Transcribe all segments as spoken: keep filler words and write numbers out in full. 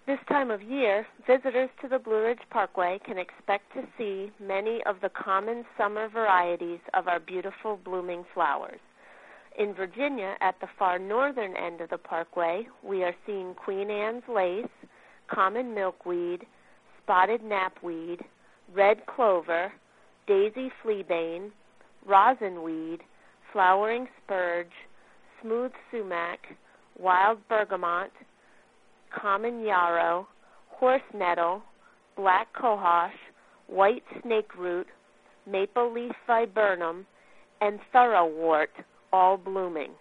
This time of year, visitors to the Blue Ridge Parkway can expect to see many of the common summer varieties of our beautiful blooming flowers. In Virginia, at the far northern end of the parkway, we are seeing Queen Anne's lace, common milkweed, spotted knapweed, red clover, daisy fleabane, rosinweed, flowering spurge, smooth sumac, wild bergamot, common yarrow, horse nettle, black cohosh, white snakeroot, maple leaf viburnum, and thoroughwort, all blooming.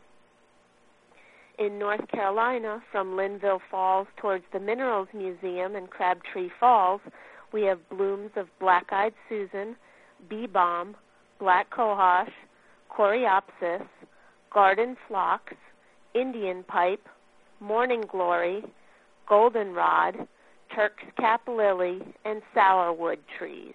In North Carolina, from Linville Falls towards the Minerals Museum in Crabtree Falls, we have blooms of black-eyed Susan, bee balm, black cohosh, coreopsis, garden phlox, Indian pipe, morning glory, goldenrod, Turk's cap lily, and sourwood trees.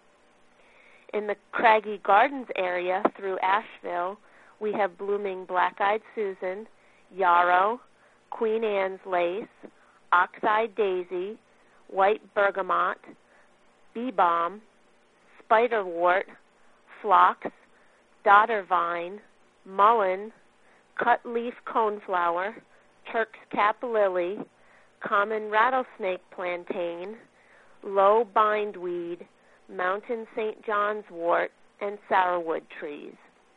In the Craggy Gardens area through Asheville, we have blooming black-eyed Susan, yarrow, Queen Anne's lace, ox-eyed daisy, white bergamot, bee balm, spiderwort, phlox, dodder vine, mullein, cut-leaf coneflower, Turk's cap lily, common rattlesnake plantain, low bindweed, mountain Saint John's wort, and sourwood trees.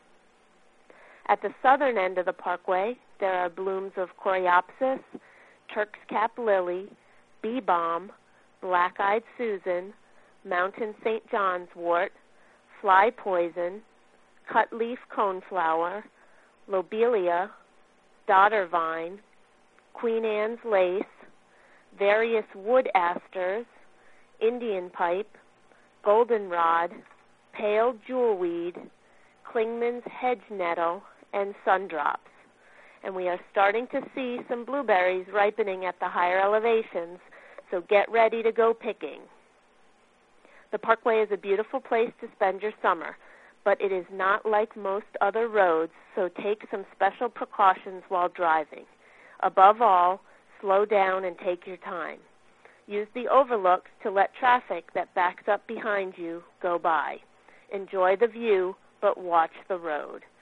At the southern end of the parkway, there are blooms of coreopsis, Turk's cap lily, bee balm, black-eyed Susan, mountain Saint John's wort, fly poison, cut-leaf coneflower, lobelia, dodder vine, Queen Anne's lace, various wood asters, Indian pipe, goldenrod, pale jewelweed, Klingman's hedge nettle, and sundrops. And we are starting to see some blueberries ripening at the higher elevations, so get ready to go picking. The Parkway is a beautiful place to spend your summer, but it is not like most other roads, so take some special precautions while driving. Above all, slow down and take your time. Use the overlooks to let traffic that backs up behind you go by. Enjoy the view, but watch the road.